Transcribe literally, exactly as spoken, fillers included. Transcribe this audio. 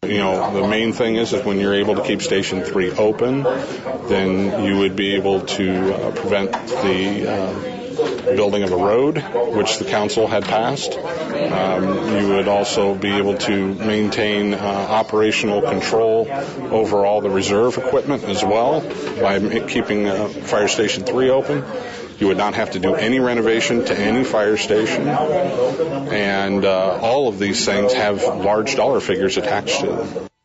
you know, the main thing is that when you're able to keep Station three open, then you would be able to uh, prevent the uh, building of a road, which the council had passed. Um, you would also be able to maintain uh, operational control over all the reserve equipment as well by keeping uh, Fire Station three open. You would not have to do any renovation to any fire station. And uh, all of these things have large dollar figures attached to them.